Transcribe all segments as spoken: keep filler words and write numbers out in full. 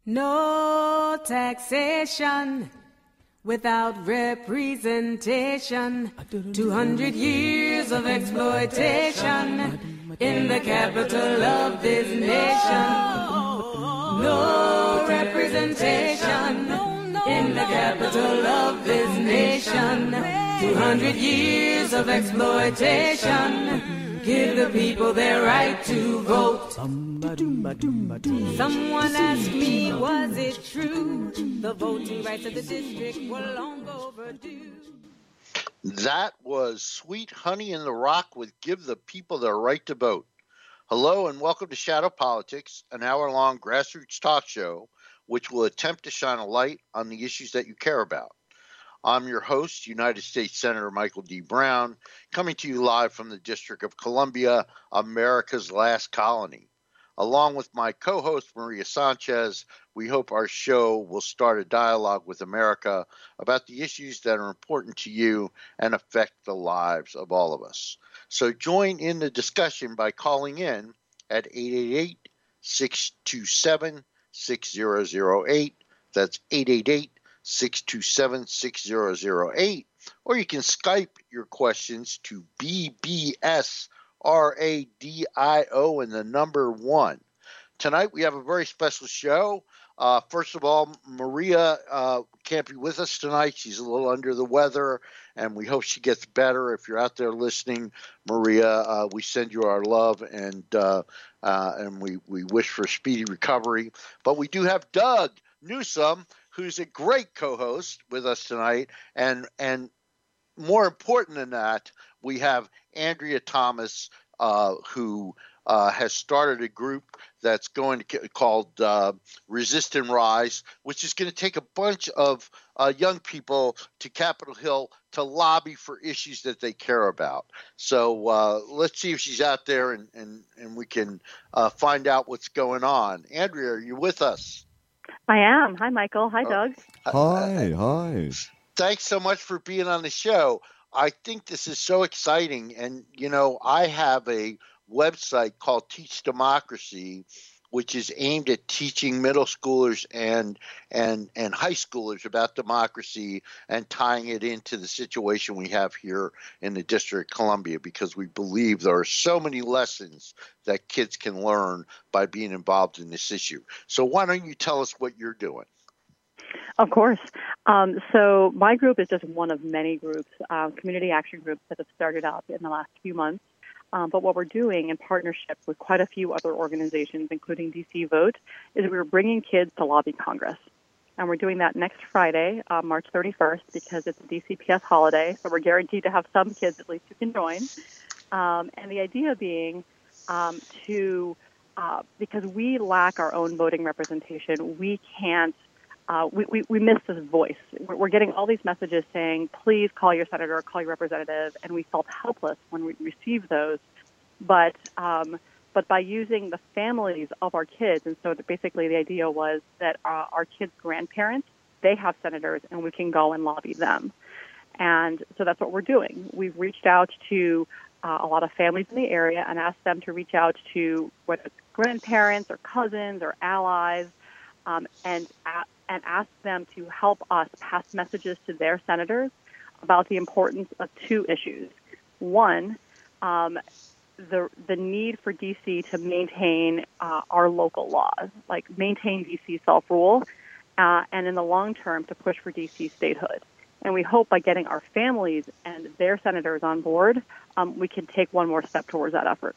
No taxation without representation. Two hundred years of exploitation in the capital of this nation. No representation in the capital of this nation. Two hundred years of exploitation. Give the people their right to vote. Someone asked me, was it true? The voting rights of the district were long overdue. That was Sweet Honey in the Rock with Give the People Their Right to Vote. Hello and welcome to Shadow Politics, an hour-long grassroots talk show which will attempt to shine a light on the issues that you care about. I'm your host, United States Senator Michael D. Brown, coming to you live from the District of Columbia, America's last colony. Along with my co-host, Maria Sanchez, we hope our show will start a dialogue with America about the issues that are important to you and affect the lives of all of us. So join in the discussion by calling in at eight eight eight, six two seven, six zero zero eight. That's eight eight eight, six two seven, six zero zero eight. Or you can Skype your questions to B B S R A D I O and the number one. Tonight we have a very special show. Uh, first of all, Maria uh, can't be with us tonight. She's a little under the weather, and we hope she gets better. If you're out there listening, Maria, uh, we send you our love, and uh, uh, and we, we wish for speedy recovery. But we do have Doug Newsom, who's a great co-host with us tonight, and and more important than that, we have Andrea Thomas, uh, who uh, has started a group that's going to get called uh, Resist and Rise, which is going to take a bunch of uh, young people to Capitol Hill to lobby for issues that they care about. So uh, let's see if she's out there, and and, and we can uh, find out what's going on. Andrea, are you with us? I am. Hi, Michael. Hi, Doug. Hi, hi. Thanks so much for being on the show. I think this is so exciting. And, you know, I have a website called Teach Democracy, which is aimed at teaching middle schoolers and and and high schoolers about democracy and tying it into the situation we have here in the District of Columbia, because we believe there are so many lessons that kids can learn by being involved in this issue. So why don't you tell us what you're doing? Of course. Um, so my group is just one of many groups, uh, community action groups that have started up in the last few months. Um, but what we're doing in partnership with quite a few other organizations, including D C Vote, is we're bringing kids to lobby Congress. And we're doing that next Friday, uh, March thirty-first, because it's a D C P S holiday. So we're guaranteed to have some kids at least who can join. Um, and the idea being um, to, uh, because we lack our own voting representation, we can't, uh, we, we, we miss this voice. We're, we're getting all these messages saying, please call your senator, call your representative, and we felt helpless when we received those. But um, but by using the families of our kids, and so basically the idea was that uh, our kids' grandparents, they have senators, and we can go and lobby them. And so that's what we're doing. We've reached out to uh, a lot of families in the area and asked them to reach out to whether it's grandparents or cousins or allies, um, and uh, and ask them to help us pass messages to their senators about the importance of two issues. One, um, the the need for D C to maintain uh, our local laws, like maintain D C self-rule, uh, and in the long term to push for D C statehood. And we hope by getting our families and their senators on board, um, we can take one more step towards that effort.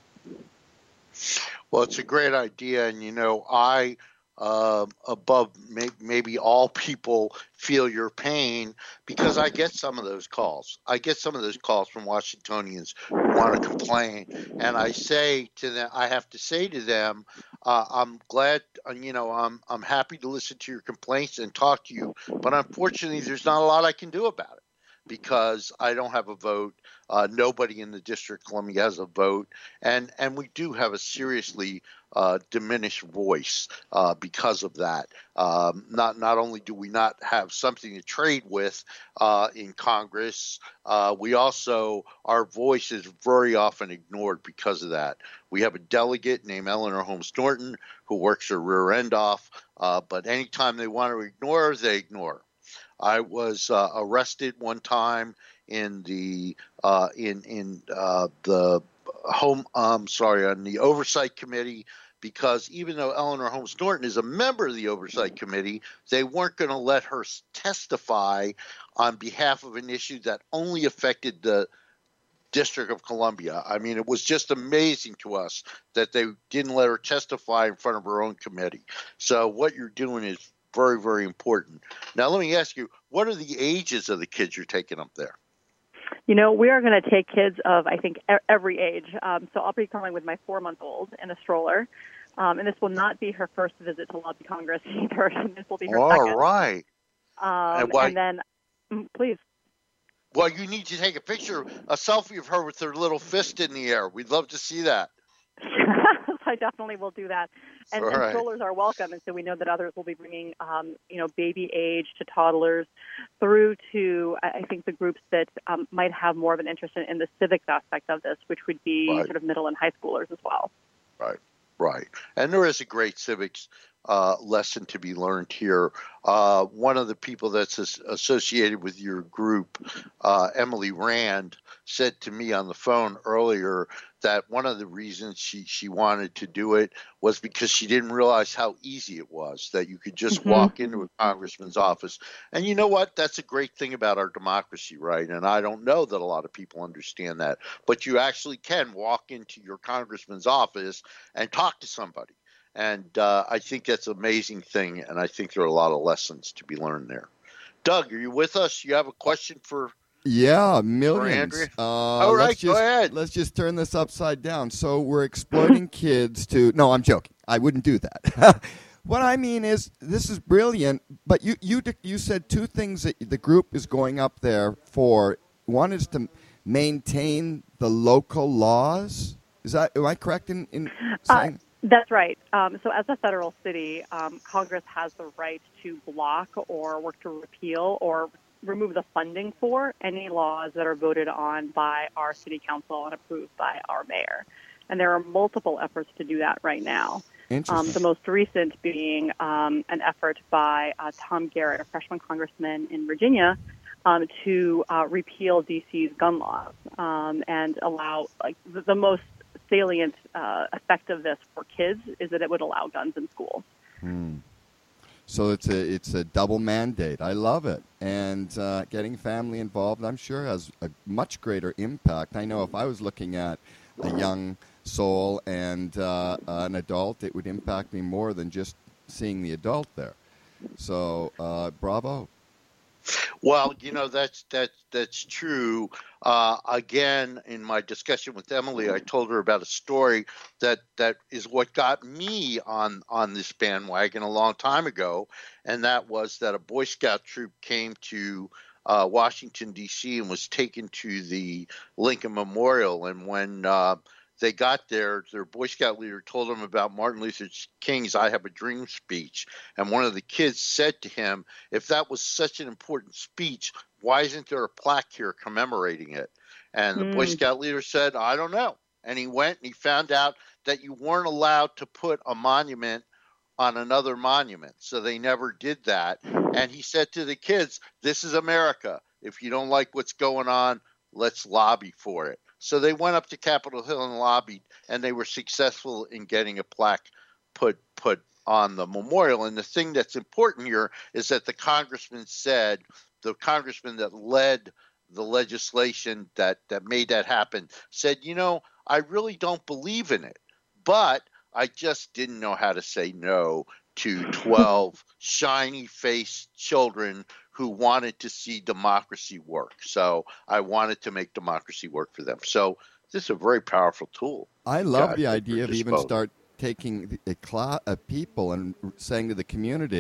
Well, it's a great idea. And, you know, I, uh, above may, maybe all people, feel your pain, because I get some of those calls. I get some of those calls from Washingtonians who want to complain. And I say to them, I have to say to them, uh, I'm glad, you know, I'm, I'm happy to listen to your complaints and talk to you. But unfortunately, there's not a lot I can do about it, because I don't have a vote. Uh, nobody in the District of Columbia has a vote, and and we do have a seriously uh, diminished voice uh, because of that. Um, not not only do we not have something to trade with uh, in Congress, uh, we also our voice is very often ignored because of that. We have a delegate named Eleanor Holmes Norton who works her rear end off, uh, but anytime they want to ignore her, they ignore her. I was uh, arrested one time in the uh, in in uh, the home. Um, sorry, on the Oversight Committee, because even though Eleanor Holmes Norton is a member of the Oversight Committee, they weren't going to let her testify on behalf of an issue that only affected the District of Columbia. I mean, it was just amazing to us that they didn't let her testify in front of her own committee. So what you're doing is very, very important. Now, let me ask you, what are the ages of the kids you're taking up there? You know, we are going to take kids of, I think, every age. Um, so I'll be coming with my four-month-old in a stroller. Um, and this will not be her first visit to Lobby Congress either. This will be her All second. All right. Um, and, why, and then, please. Well, you need to take a picture, a selfie of her with her little fist in the air. We'd love to see that. I definitely will do that. And, right. and strollers are welcome, and so we know that others will be bringing, um, you know, baby age to toddlers through to, I think, the groups that um, might have more of an interest in, in the civics aspect of this, which would be right. sort of middle and high schoolers as well. Right, right. And there is a great civics uh, lesson to be learned here. Uh, one of the people that's as- associated with your group, uh, Emily Rand, said to me on the phone earlier that one of the reasons she, she wanted to do it was because she didn't realize how easy it was, that you could just mm-hmm. walk into a congressman's office. And you know what? That's a great thing about our democracy, right? And I don't know that a lot of people understand that. But you actually can walk into your congressman's office and talk to somebody. And uh, I think that's an amazing thing, and I think there are a lot of lessons to be learned there. Doug, are you with us? You have a question for Yeah, millions. For uh, All right, let's just, go ahead. Let's just turn this upside down. So we're exploiting kids to – no, I'm joking. I wouldn't do that. What I mean is this is brilliant, but you, you, you said two things that the group is going up there for. One is to maintain the local laws. Is that – am I correct in, in saying uh, – That's right. Um, so as a federal city, um, Congress has the right to block or work to repeal or remove the funding for any laws that are voted on by our city council and approved by our mayor. And there are multiple efforts to do that right now. Um, the most recent being um, an effort by uh, Tom Garrett, a freshman congressman in Virginia, um, to uh, repeal D C's gun laws um, and allow like the, the most salient uh, effect of this for kids is that it would allow guns in schools. Hmm. So it's a it's a double mandate. I love it. And uh, getting family involved, I'm sure, has a much greater impact. I know if I was looking at a young soul and uh, an adult, it would impact me more than just seeing the adult there. So uh, bravo. Well, you know, that's that's that's true. Uh, again, in my discussion with Emily, I told her about a story that, that is what got me on, on this bandwagon a long time ago, and that was that a Boy Scout troop came to uh, Washington, D C and was taken to the Lincoln Memorial. And when uh, they got there, their Boy Scout leader told them about Martin Luther King's I Have a Dream speech. And one of the kids said to him, if that was such an important speech, why isn't there a plaque here commemorating it? And the mm. Boy Scout leader said, I don't know. And he went and he found out that you weren't allowed to put a monument on another monument. So they never did that. And he said to the kids, this is America. If you don't like what's going on, let's lobby for it. So they went up to Capitol Hill and lobbied, and they were successful in getting a plaque put put on the memorial. And the thing that's important here is that the congressman said, the congressman that led the legislation that, that made that happen said, you know, I really don't believe in it, but I just didn't know how to say no to twelve shiny-faced children who wanted to see democracy work. So I wanted to make democracy work for them. So this is a very powerful tool. I love God, the idea of even start taking a class of people and saying to the community,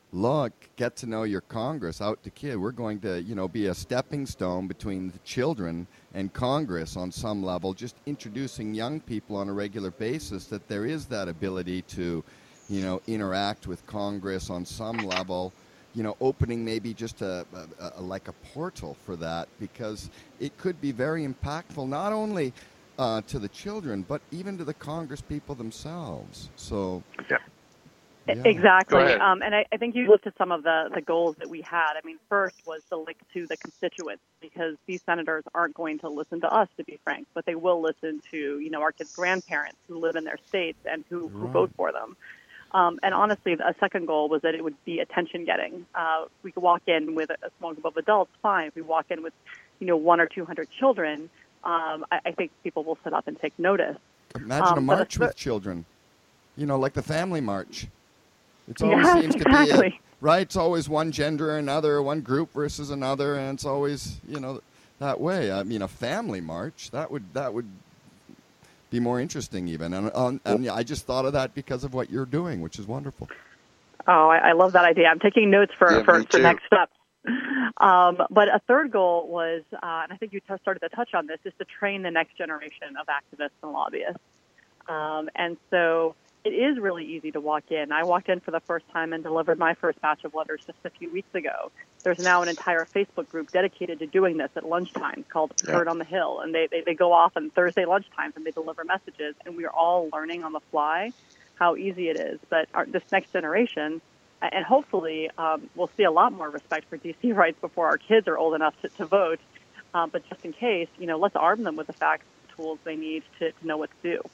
look, get to know your Congress out to kid. We're going to, you know, be a stepping stone between the children and Congress on some level, just introducing young people on a regular basis that there is that ability to, you know, interact with Congress on some level, you know, opening maybe just a, a, a like a portal for that, because it could be very impactful, not only uh, to the children, but even to the Congress people themselves. So, yeah. Yeah. Exactly. Um, and I, I think you looked at some of the, the goals that we had. I mean, first was the link to the constituents, because these senators aren't going to listen to us, to be frank, but they will listen to, you know, our kids' grandparents who live in their states and who, who Right. vote for them. Um, and honestly, a second goal was that it would be attention-getting. Uh, we could walk in with a small group of adults, fine. If we walk in with, you know, one or two hundred children, um, I, I think people will sit up and take notice. Imagine Um, a but march a- with children, you know, like the family march. It always Yes, seems to exactly. be, a, right? It's always one gender or another, one group versus another, and it's always, you know, that way. I mean, a family march, that would that would be more interesting even. And, um, and yeah, I just thought of that because of what you're doing, which is wonderful. Oh, I, I love that idea. I'm taking notes for, Yeah, for, me for too. next steps. Um, but a third goal was, uh, and I think you t- started to touch on this, is to train the next generation of activists and lobbyists. Um, and so it is really easy to walk in. I walked in for the first time and delivered my first batch of letters just a few weeks ago. There's now an entire Facebook group dedicated to doing this at lunchtime called Yeah. Heard on the Hill. And they, they, they go off on Thursday lunchtimes and they deliver messages. And we are all learning on the fly how easy it is. But our, this next generation, and hopefully um, we'll see a lot more respect for D C rights before our kids are old enough to, to vote. Um, but just in case, you know, let's arm them with the facts and tools they need to, to know what to do.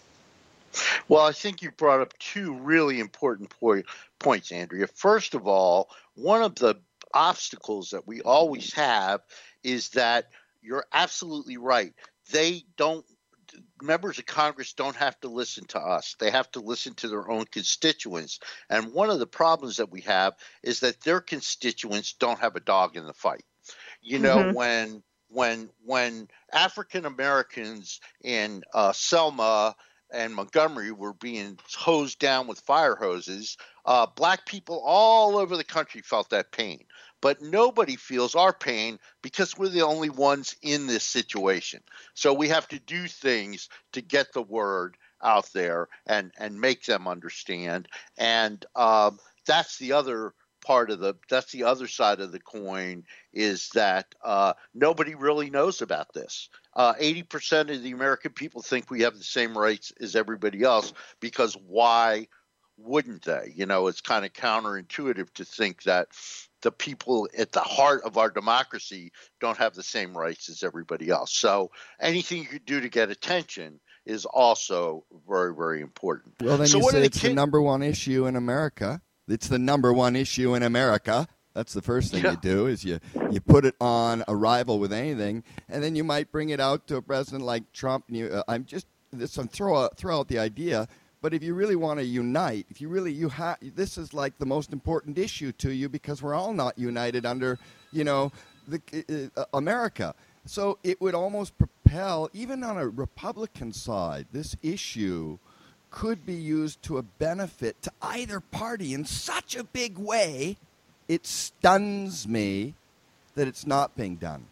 Well, I think you brought up two really important point, points, Andrea. First of all, one of the obstacles that we always have is that you're absolutely right. They don't, members of Congress don't have to listen to us. They have to listen to their own constituents. And one of the problems that we have is that their constituents don't have a dog in the fight. You know, Mhm. when when when African Americans in uh, Selma and Montgomery were being hosed down with fire hoses, uh, black people all over the country felt that pain. But nobody feels our pain because we're the only ones in this situation. So we have to do things to get the word out there and, and make them understand. And um, that's the other part of the, that's the other side of the coin, is that uh, nobody really knows about this. Uh, eighty percent of the American people think we have the same rights as everybody else, because why wouldn't they? You know, it's kind of counterintuitive to think that the people at the heart of our democracy don't have the same rights as everybody else. So anything you could do to get attention is also very, very important. Well, then so you what say are the it's the kid- number one issue in America. It's the number one issue in America. That's the first thing Yeah. you do, is you, you put it on a rival with anything, and then you might bring it out to a president like Trump. And you, uh, I'm just this. I'm throw out, throw out the idea. But if you really want to unite, if you really you have, this is like the most important issue to you, because we're all not united under, you know, the uh, America. So it would almost propel, even on a Republican side, this issue could be used to a benefit to either party in such a big way, it stuns me that it's not being done.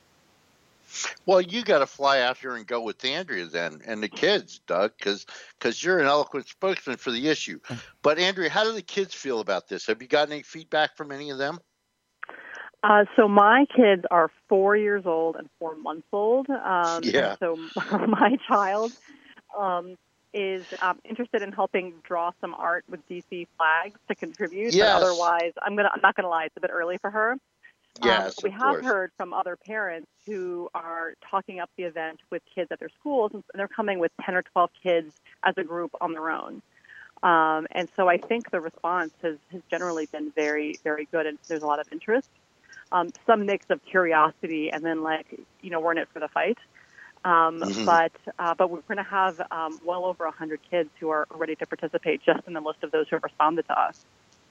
Well, you got to fly out here and go with Andrea then, and the kids, Doug, because because you're an eloquent spokesman for the issue. But Andrea, how do the kids feel about this? Have you gotten any feedback from any of them? Uh, so my kids are four years old and four months old. Um, Yeah. So my child um, is um, interested in helping draw some art with D C flags to contribute. Yes. But otherwise, I'm gonna I'm not gonna lie, it's a bit early for her. Yes, um, we of have course. heard from other parents who are talking up the event with kids at their schools, and they're coming with ten or twelve kids as a group on their own. Um, and so I think the response has, has generally been very, very good, and there's a lot of interest. Um, some mix of curiosity and then, like, you know, we're in it for the fight. Um, Mhm. But uh, but we're going to have um, well over one hundred kids who are ready to participate, just in the list of those who have responded to us.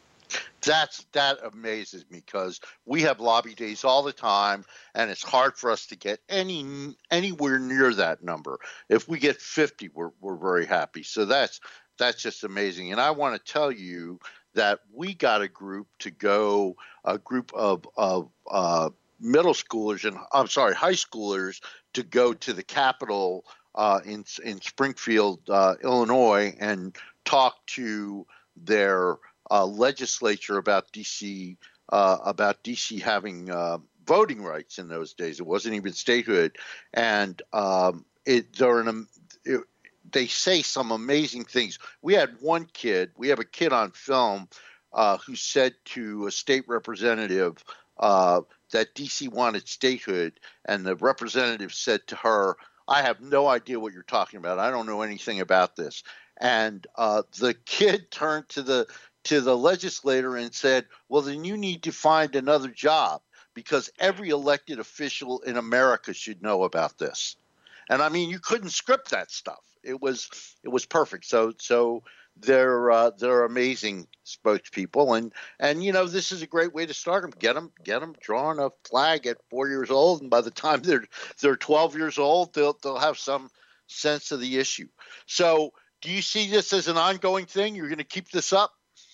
That's that amazes me, because we have lobby days all the time, and it's hard for us to get any anywhere near that number. If we get fifty, we're we're very happy. So that's that's just amazing. And I want to tell you that we got a group to go, a group of, of uh, middle schoolers and I'm sorry, high schoolers to go to the Capitol uh, in in Springfield, uh, Illinois, and talk to their uh, legislature about D C uh, about D C having uh, voting rights in those days. It wasn't even statehood, and um, it they're an it, they say some amazing things. We had one kid, we have a kid on film uh, who said to a state representative uh, that D C wanted statehood, and the representative said to her, I have no idea what you're talking about. I don't know anything about this. And uh, the kid turned to the to the legislator and said, well, then you need to find another job because every elected official in America should know about this. And I mean, you couldn't script that stuff. It was it was perfect. So so they're uh, they're amazing spokespeople, and and you know this is a great way to start them. Get them get them drawing a flag at four years old, and by the time they're they're twelve years old, they'll they'll have some sense of the issue. So do you see this as an ongoing thing? You're going to keep this up?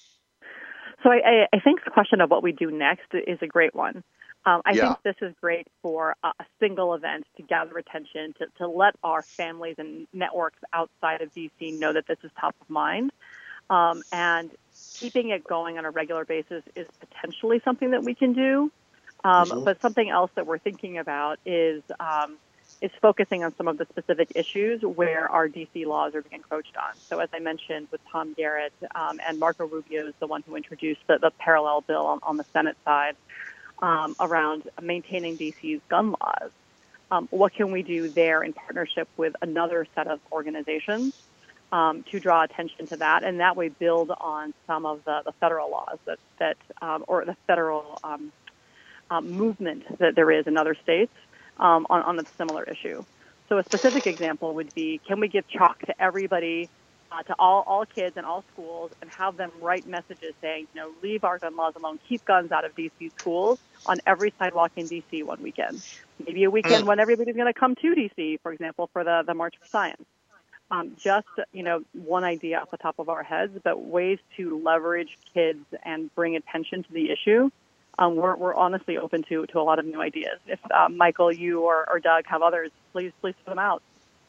So I, I think the question of what we do next is a great one. Um, I yeah. think this is great for a, a single event to gather attention, to, to let our families and networks outside of D C know that this is top of mind. Um, and keeping it going on a regular basis is potentially something that we can do. Um, mm-hmm. But something else that we're thinking about is um, is focusing on some of the specific issues where our D C laws are being encroached on. So as I mentioned with Tom Garrett, um, and Marco Rubio is the one who introduced the, the parallel bill on, on the Senate side. Um, around maintaining D C's gun laws. Um, what can we do there in partnership with another set of organizations um, to draw attention to that, and that way build on some of the, the federal laws that, that um, or the federal um, um, movement that there is in other states um, on, on a similar issue. So a specific example would be, can we give chalk to everybody, Uh, to all, all kids in all schools, and have them write messages saying, you know, leave our gun laws alone, keep guns out of D C schools on every sidewalk in D C one weekend. Maybe a weekend when everybody's going to come to D C, for example, for the, the March for Science. Um, just, you know, one idea off the top of our heads, but ways to leverage kids and bring attention to the issue. Um, we're, we're honestly open to, to a lot of new ideas. If uh, Michael, you or, or Doug have others, please, please put them out.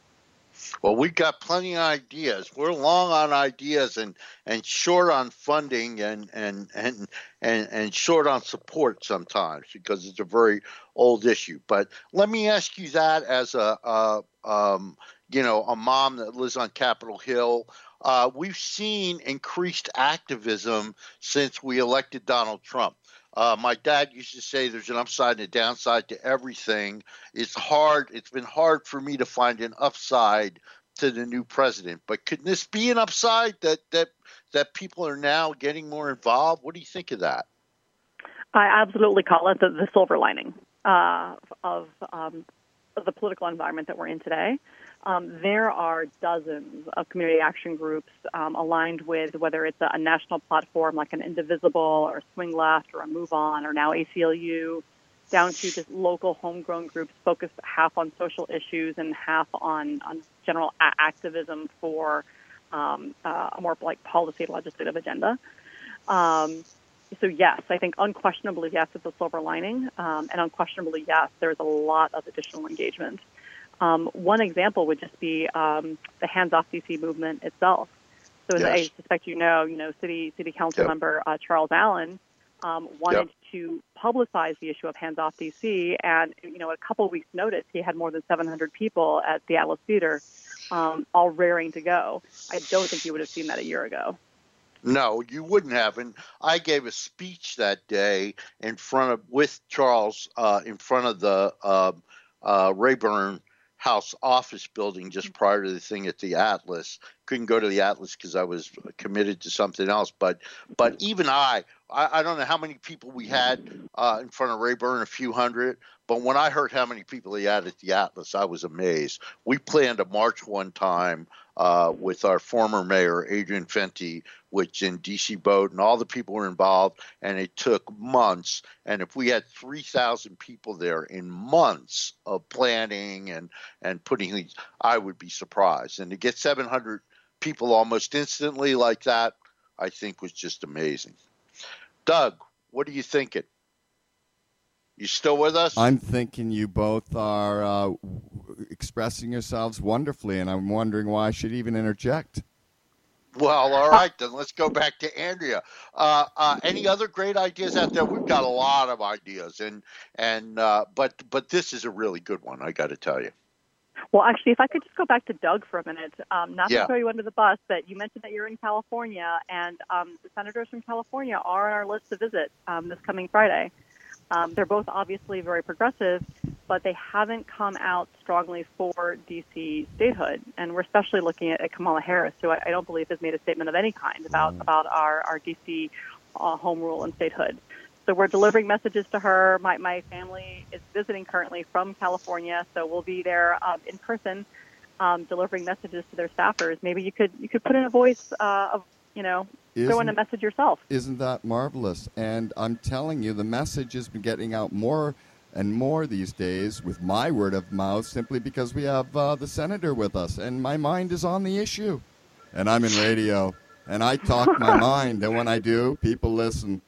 Well, we've got plenty of ideas. We're long on ideas and, and short on funding and, and, and, and, and short on support sometimes because it's a very old issue. But let me ask you that as a, a um, you know, a mom that lives on Capitol Hill. Uh, we've seen increased activism since we elected Donald Trump. Uh, my dad used to say there's an upside and a downside to everything. It's hard. It's been hard for me to find an upside to the new president. But could this be an upside that that that people are now getting more involved? What do you think of that? I absolutely call it the, the silver lining uh, of, um, of the political environment that we're in today. Um, there are dozens of community action groups um, aligned with whether it's a, a national platform like an Indivisible or Swing Left or a Move On or now A C L U, down to just local homegrown groups focused half on social issues and half on, on general a- activism for um, uh, a more like policy legislative agenda. Um, so yes, I think unquestionably yes, it's a silver lining, um, and unquestionably yes, there's a lot of additional engagement. Um, one example would just be um, the Hands Off D C movement itself. So as yes. I suspect you know, you know, City City Council yep. member uh, Charles Allen um, wanted yep. to publicize the issue of Hands Off D C, and you know, a couple of weeks' notice, he had more than seven hundred people at the Atlas Theater, um, all raring to go. I don't think you would have seen that a year ago. No, you wouldn't have. And I gave a speech that day in front of with Charles uh, in front of the uh, uh, Rayburn House office building just prior to the thing at the Atlas. Couldn't go to the Atlas because I was committed to something else. But but even I, I, I don't know how many people we had uh, in front of Rayburn, a few hundred. But when I heard how many people he had at the Atlas, I was amazed. We planned a march one time uh, with our former mayor, Adrian Fenty, which in D C boat, and all the people were involved, and it took months. And if we had three thousand people there in months of planning and, and putting these, I would be surprised. And to get seven hundred people almost instantly like that, I think was just amazing. Doug, what are you thinking? You still with us? I'm thinking you both are uh, expressing yourselves wonderfully, and I'm wondering why I should even interject. Well, all right, then let's go back to Andrea. Uh, uh, any other great ideas out there? We've got a lot of ideas, and and uh, but but this is a really good one, I got to tell you. Well, actually, if I could just go back to Doug for a minute, um, not Yeah. to throw you under the bus, but you mentioned that you're in California, and um, the senators from California are on our list to visit um, this coming Friday. Um, they're both obviously very progressive, but they haven't come out strongly for D C statehood. And we're especially looking at, at Kamala Harris, who I, I don't believe has made a statement of any kind about, about our, our D C uh, home rule and statehood. So we're delivering messages to her. My, my family is visiting currently from California, so we'll be there um, in person um, delivering messages to their staffers. Maybe you could you could put in a voice uh, of, you know, throw in a message yourself. Isn't that marvelous? And I'm telling you, the message has been getting out more and more these days with my word of mouth, simply because we have uh, the senator with us, and my mind is on the issue. And I'm in radio, and I talk my mind, and when I do, people listen.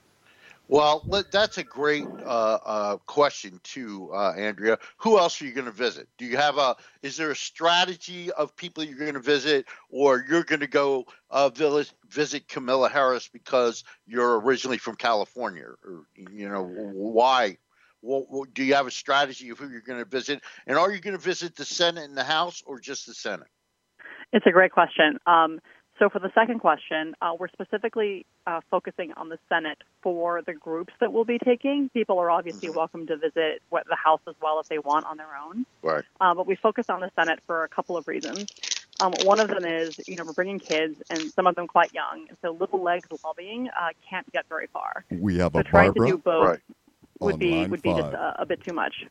Well, let, that's a great uh, uh, question too, uh, Andrea. Who else are you going to visit? Do you have a? Is there a strategy of people you're going to visit, or you're going to go uh, visit, visit Kamala Harris because you're originally from California, or you know why? Well, do you have a strategy of who you're going to visit, and are you going to visit the Senate and the House, or just the Senate? It's a great question. Um, So for the second question, uh, we're specifically uh, focusing on the Senate for the groups that we'll be taking. People are obviously mm-hmm. welcome to visit what, the House as well if they want on their own. Right. Uh, but we focus on the Senate for a couple of reasons. Um, one of them is, you know, we're bringing kids, and some of them quite young, and so little legs lobbying uh, can't get very far. We have so a trying Barbara to do both right. would be line would be five. just a, a bit too much.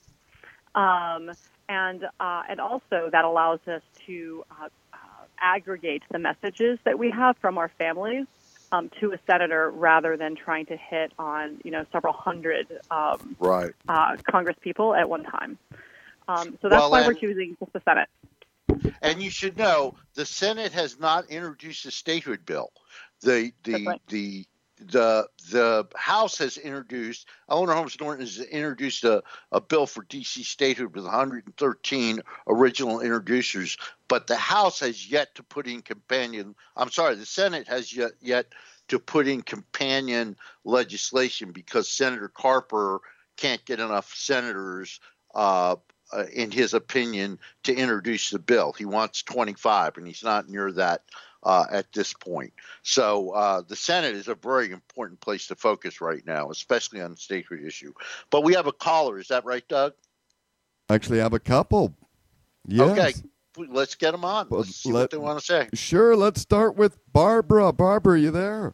Um, and uh, and also that allows us to uh, aggregate the messages that we have from our families um, to a senator, rather than trying to hit on, you know, several hundred um, right. uh, Congress people at one time. Um, so that's well, why and, we're choosing just the Senate. And you should know the Senate has not introduced a statehood bill. The the right. the the the House has introduced, Eleanor Holmes Norton has introduced a, a bill for D C statehood with one hundred thirteen original introducers, but the House has yet to put in companion, I'm sorry, the Senate has yet, yet to put in companion legislation because Senator Carper can't get enough senators, uh, uh, in his opinion, to introduce the bill. He wants twenty-five, and he's not near that Uh, at this point. So uh, the Senate is a very important place to focus right now, especially on the statehood issue. But we have a caller. Is that right, Doug? Actually, I have a couple. Yes. Okay. Let's get them on. Well, Let's see let, what they want to say. Sure. Let's start with Barbara. Barbara, are you there?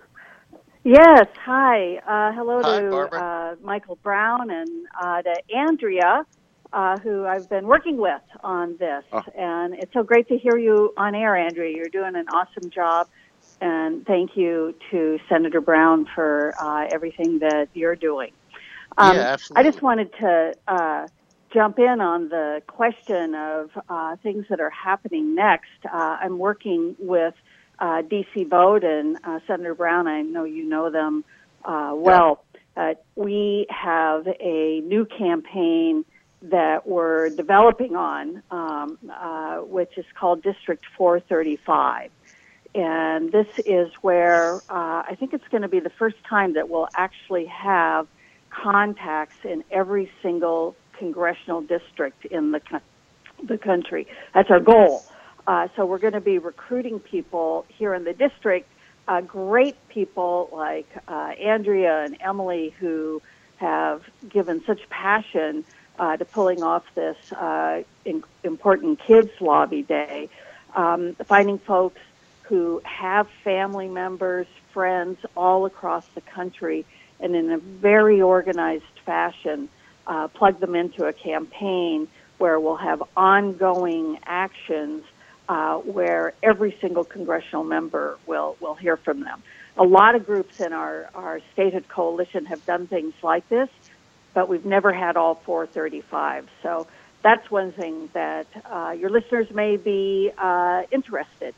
Yes. Hi. Uh, hello Hi, to uh, Michael Brown and uh, to Andrea, Uh, who I've been working with on this. Oh. And it's so great to hear you on air, Andrea. You're doing an awesome job. And thank you to Senator Brown for uh, everything that you're doing. Um, yeah, absolutely. I just wanted to uh, jump in on the question of uh, things that are happening next. Uh, I'm working with uh, D C Vote and uh, Senator Brown. I know you know them uh, well. Yeah. Uh, we have a new campaign that we're developing on, um, uh, which is called District four thirty-five. And this is where uh, I think it's going to be the first time that we'll actually have contacts in every single congressional district in the, co- the country. That's our goal. Uh, so we're going to be recruiting people here in the district, uh, great people like uh, Andrea and Emily, who have given such passion Uh, to pulling off this uh, in, important kids lobby day, um, finding folks who have family members, friends all across the country, and in a very organized fashion, uh, plug them into a campaign where we'll have ongoing actions uh, where every single congressional member will, will hear from them. A lot of groups in our, our statehood coalition have done things like this, but we've never had all four thirty-five. So that's one thing that uh, your listeners may be uh, interested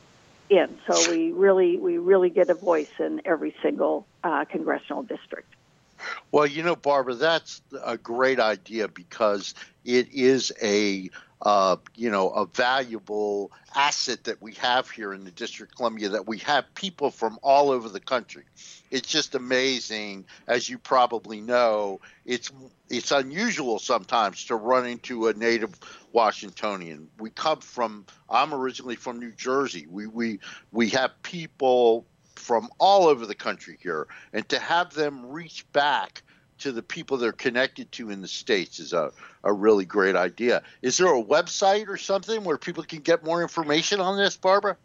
in. So we really we really get a voice in every single uh, congressional district. Well, you know, Barbara, that's a great idea because it is a uh, you know a valuable asset that we have here in the District of Columbia, that we have people from all over the country. It's just amazing, as you probably know. It's it's unusual sometimes to run into a native Washingtonian. We come from. I'm originally from New Jersey. We we we have people from all over the country here, and to have them reach back to the people they're connected to in the States is a, a really great idea. Is there a website or something where people can get more information on this, Barbara?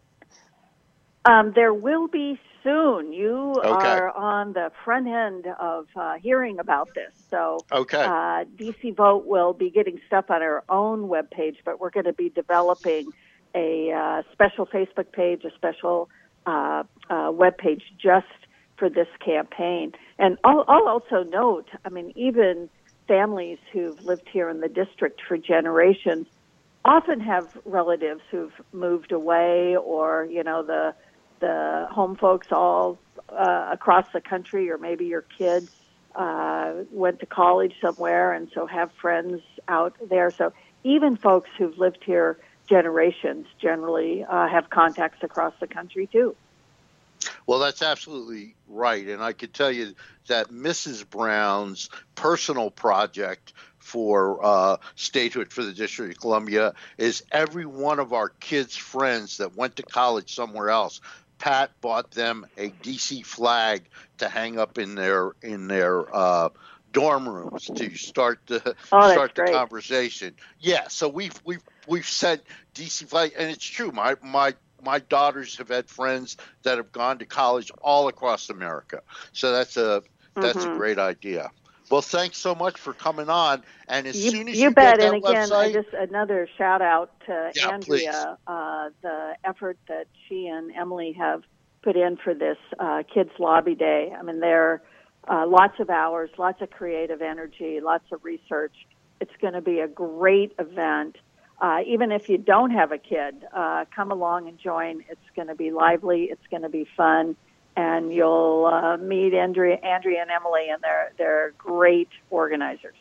Um, there will be soon. You Okay. are on the front end of uh, hearing about this. So Okay. uh, D C Vote will be getting stuff on our own webpage, but we're going to be developing a uh, special Facebook page, a special uh, uh, webpage just for this campaign. And I'll, I'll also note, I mean, even families who've lived here in the district for generations often have relatives who've moved away, or, you know, the the home folks all uh, across the country, or maybe your kids uh, went to college somewhere and so have friends out there. So even folks who've lived here generations generally uh, have contacts across the country too. Well, that's absolutely right. And I could tell you that Missus Brown's personal project for uh, statehood for the District of Columbia is every one of our kids' friends that went to college somewhere else. Pat bought them a D C flag to hang up in their in their uh, dorm rooms to start the Oh, start the great. conversation. Yeah, so we've we've we've sent D C flag, and it's true. My my my daughters have had friends that have gone to college all across America. So that's a that's Mm-hmm. a great idea. Well, thanks so much for coming on. And as You, soon as you you, bet. get that And again, I website, just another shout out to Yeah, Andrea, uh, the effort that she and Emily have put in for this uh, Kids Lobby Day. I mean, there are uh, lots of hours, lots of creative energy, lots of research. It's going to be a great event. Uh, even if you don't have a kid, uh, come along and join. It's going to be lively. It's going to be fun. And you'll uh, meet Andrea, Andrea and Emily, and they're they're great organizers.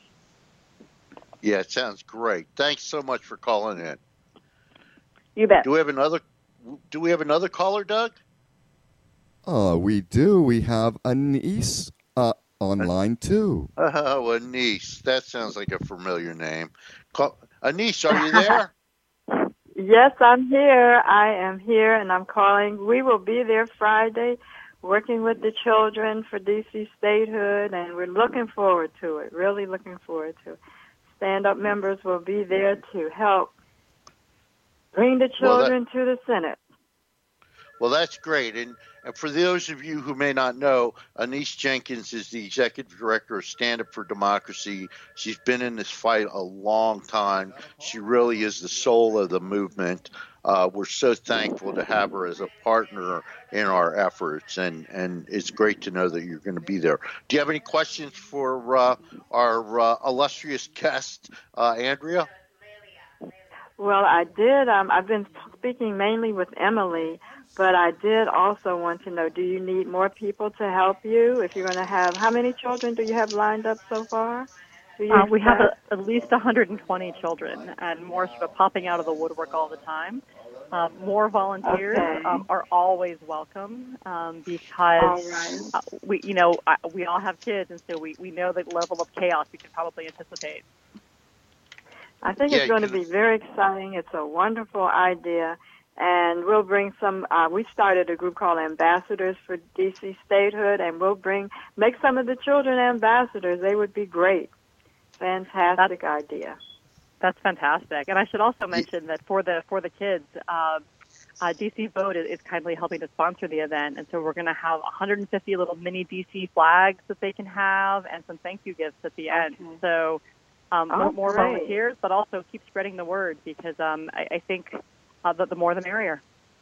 yeah, it sounds great. Thanks so much for calling in. You bet. Do we have another? Do we have another caller, Doug? Oh, we do. We have Anise uh, online too. Oh, Anise. That sounds like a familiar name. Call, Anise, are you there? Yes, I'm here. I am here, and I'm calling. We will be there Friday, working with the children for D C statehood, and we're looking forward to it, really looking forward to it. Stand-up members will be there to help bring the Well, that- children to the Senate. Well, that's great. And, and for those of you who may not know, Anise Jenkins is the executive director of Stand Up for Democracy. She's been in this fight a long time. She really is the soul of the movement. Uh, we're so thankful to have her as a partner in our efforts, and, and it's great to know that you're going to be there. Do you have any questions for uh, our uh, illustrious guest, uh, Andrea? Well, I did. Um, I've been speaking mainly with Emily, but I did also want to know, do you need more people to help you? If you're going to have, how many children do you have lined up so far? Do you Uh, we have expect- a, at least one hundred twenty children, and more sort of popping out of the woodwork all the time. Um, more volunteers Okay. um, are always welcome um, All because right. uh, we, you know, uh, we all have kids, and so we, we know the level of chaos we can probably anticipate. I think Yeah, it's going to you- be very exciting. It's a wonderful idea. And we'll bring some, uh, we started a group called Ambassadors for D C Statehood, and we'll bring, make some of the children ambassadors. They would be great. Fantastic idea. That's fantastic. And I should also mention that for the for the kids, uh, uh, D C Vote is, is kindly helping to sponsor the event, and so we're going to have one hundred fifty little mini D C flags that they can have, and some thank you gifts at the end. Okay. So um, Oh, more, more great. volunteers, but also keep spreading the word because um, I, I think uh, the, the more the merrier.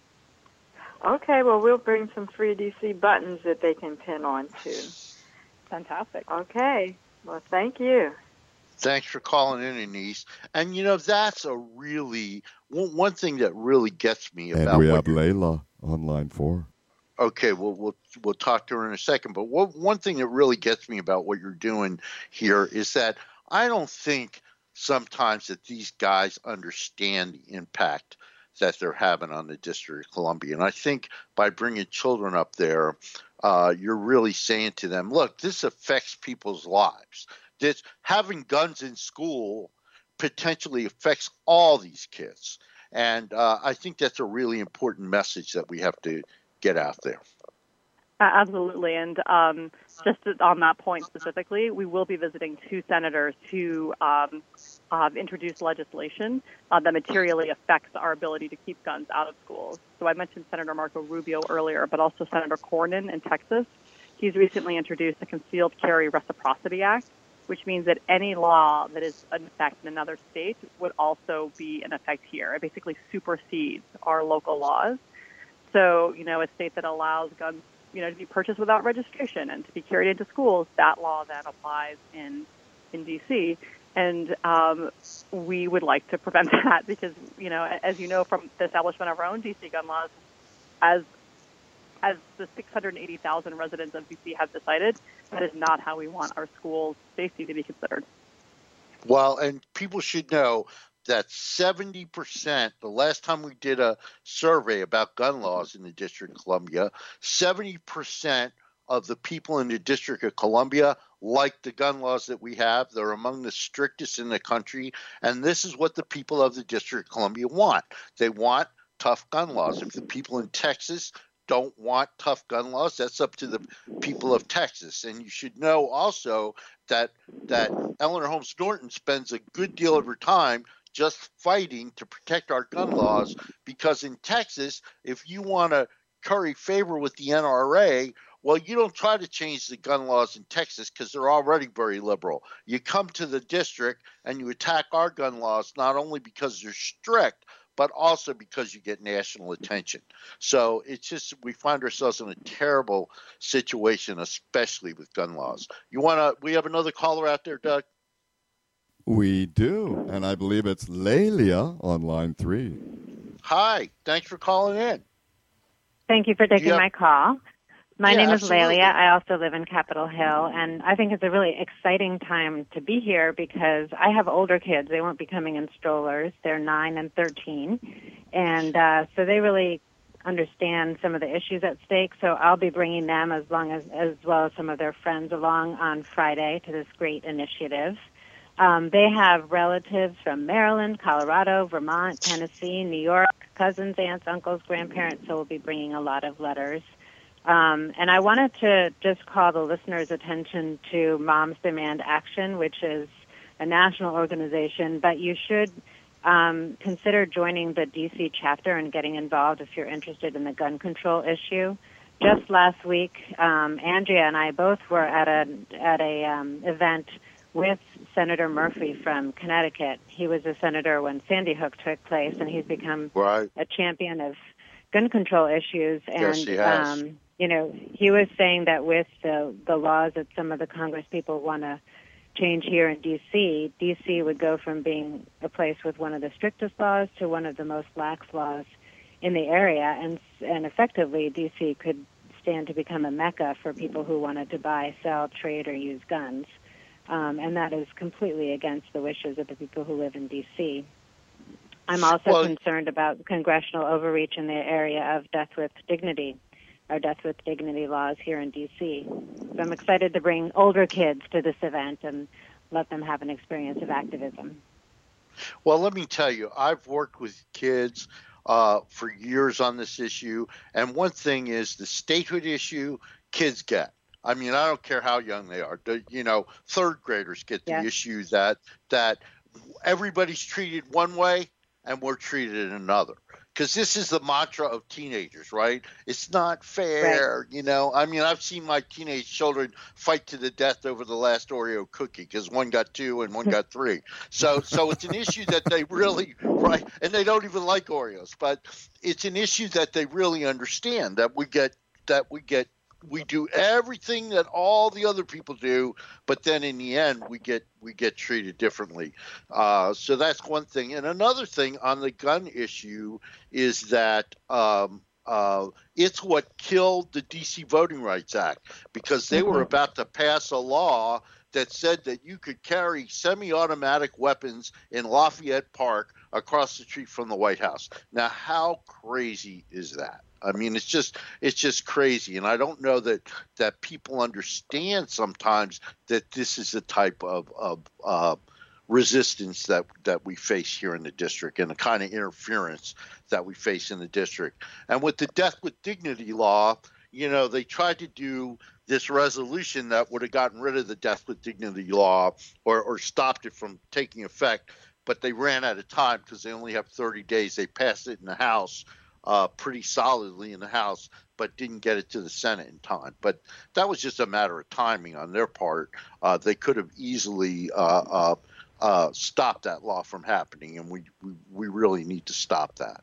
Okay, well, we'll bring some free D C buttons that they can pin on too. Fantastic. Okay, well, thank you. Thanks for calling in, Anise. And, you know, that's a really, one, one thing that really gets me about And we what have you're Layla. on line four. Okay, well, we'll we'll talk to her in a second. But what, one thing that really gets me about what you're doing here is that I don't think sometimes that these guys understand the impact that they're having on the District of Columbia. And I think by bringing children up there, uh, you're really saying to them, look, this affects people's lives. This, having guns in school potentially affects all these kids. And uh, I think that's a really important message that we have to get out there. Absolutely. And um, just on that point specifically, we will be visiting two senators who um, uh, introduced legislation uh, that materially affects our ability to keep guns out of schools. So I mentioned Senator Marco Rubio earlier, but also Senator Cornyn in Texas. He's recently introduced the Concealed Carry Reciprocity Act, which means that any law that is in effect in another state would also be in effect here. It basically supersedes our local laws. So, you know, a state that allows guns, you know, to be purchased without registration and to be carried into schools, that law then applies in in D C. And um, we would like to prevent that because, you know, as you know from the establishment of our own D C gun laws, as as the six hundred eighty thousand residents of D C have decided, that is not how we want our schools' safety to be considered. Well, and people should know that seventy percent, the last time we did a survey about gun laws in the District of Columbia, seventy percent of the people in the District of Columbia like the gun laws that we have. They're among the strictest in the country, and this is what the people of the District of Columbia want. They want tough gun laws. If the people in Texas don't want tough gun laws, that's up to the people of Texas. And you should know also that that Eleanor Holmes Norton spends a good deal of her time just fighting to protect our gun laws, because in Texas, if you want to curry favor with the N R A, well, you don't try to change the gun laws in Texas because they're already very liberal. You come to the district and you attack our gun laws, not only because they're strict, but also because you get national attention. So it's just, we find ourselves in a terrible situation, especially with gun laws. You want to, we have another caller out there, Doug? We do, and I believe it's Lelia on line three. Hi, thanks for calling in. Thank you for taking have, my call. My yeah, name is absolutely. Lelia. I also live in Capitol Hill, and I think it's a really exciting time to be here because I have older kids. They won't be coming in strollers. They're nine and thirteen, and uh, so they really understand some of the issues at stake. So I'll be bringing them as long as as well as some of their friends along on Friday to this great initiative. Um, they have relatives from Maryland, Colorado, Vermont, Tennessee, New York, cousins, aunts, uncles, grandparents, so we'll be bringing a lot of letters. Um, and I wanted to just call the listeners' attention to Moms Demand Action, which is a national organization, but you should um, consider joining the D C chapter and getting involved if you're interested in the gun control issue. Just last week, um, Andrea and I both were at a at a um, event with Senator Murphy from Connecticut. He was a senator when Sandy Hook took place, and he's become right. a champion of gun control issues. And, yes, he has. Um, you know, he was saying that with the, the laws that some of the Congress people want to change here in D C, D C would go from being a place with one of the strictest laws to one of the most lax laws in the area, and and effectively D C could stand to become a mecca for people who wanted to buy, sell, trade, or use guns. Um, and that is completely against the wishes of the people who live in D C. I'm also well, concerned about congressional overreach in the area of death with dignity, our death with dignity laws here in D C. So I'm excited to bring older kids to this event and let them have an experience of activism. Well, let me tell you, I've worked with kids uh, for years on this issue, and one thing is the statehood issue kids get. I mean, I don't care how young they are. The, you know, third graders get the yeah. issue that that everybody's treated one way and we're treated another. Because this is the mantra of teenagers, right? It's not fair, right. you know. I mean, I've seen my teenage children fight to the death over the last Oreo cookie because one got two and one got three. So, so it's an issue that they really, right? And they don't even like Oreos, but it's an issue that they really understand that we get that we get. We do everything that all the other people do, but then in the end, we get we get treated differently. Uh, so that's one thing. And another thing on the gun issue is that um, uh, it's what killed the D C Voting Rights Act, because they were about to pass a law that said that you could carry semi-automatic weapons in Lafayette Park across the street from the White House. Now, how crazy is that? I mean, it's just it's just crazy, and I don't know that that people understand sometimes that this is the type of of uh, resistance that that we face here in the district, and the kind of interference that we face in the district. And with the Death with Dignity law, you know, they tried to do this resolution that would have gotten rid of the Death with Dignity law or, or stopped it from taking effect, but they ran out of time because they only have thirty days. They passed it in the House uh, pretty solidly in the House, but didn't get it to the Senate in time. But that was just a matter of timing on their part. Uh, they could have easily uh, uh, uh, stopped that law from happening, and we, we, we really need to stop that.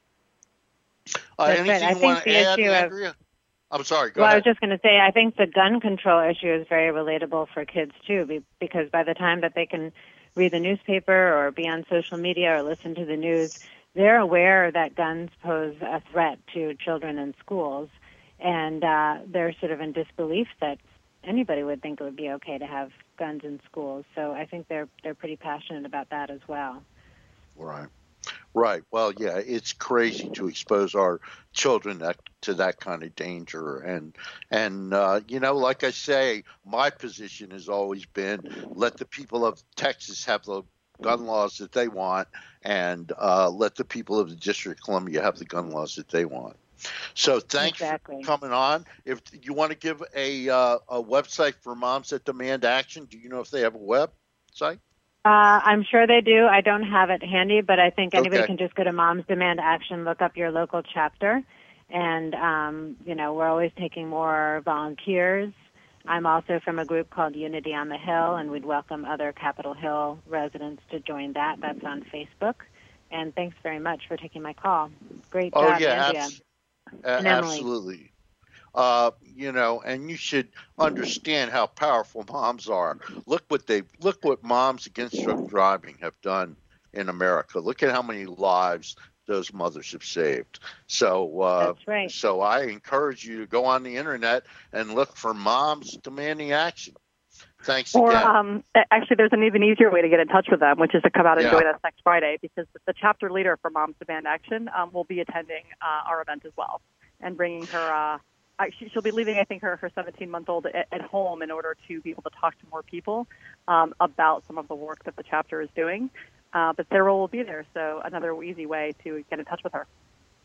Uh, That's anything right. I you think want to the add, issue of- Andrea? I'm sorry, go well, ahead. I was just going to say, I think the gun control issue is very relatable for kids, too, be- because by the time that they can read the newspaper or be on social media or listen to the news, they're aware that guns pose a threat to children in schools, and uh, they're sort of in disbelief that anybody would think it would be okay to have guns in schools. So I think they're they're pretty passionate about that as well. Right. Right. Well, yeah, it's crazy to expose our children that, to that kind of danger. And, and uh, you know, like I say, my position has always been let the people of Texas have the gun laws that they want, and uh, let the people of the District of Columbia have the gun laws that they want. So thanks Exactly. for coming on. If you want to give a, uh, a website for Moms That Demand Action, do you know if they have a website? Uh, I'm sure they do. I don't have it handy, but I think anybody Okay. can just go to Moms Demand Action, look up your local chapter, and, um, you know, we're always taking more volunteers. I'm also from a group called Unity on the Hill, and we'd welcome other Capitol Hill residents to join that. That's on Facebook. And thanks very much for taking my call. Great Oh, job, yeah, Andrea. abs- a- And Emily. absolutely. Uh, you know, and you should understand how powerful moms are. Look what they look what Moms Against Drunk Driving have done in America. Look at how many lives those mothers have saved. So, uh, That's right. so I encourage you to go on the internet and look for Moms Demanding Action. Thanks Or again. um, actually, there's an even easier way to get in touch with them, which is to come out and Yeah. join us next Friday, because the chapter leader for Moms Demand Action um, will be attending uh, our event as well and bringing her. Uh, I- she, she'll be leaving, I think, her her seventeen-month-old at, at home in order to be able to talk to more people um, about some of the work that the chapter is doing. Uh, but Sarah will be there, so another easy way to get in touch with her.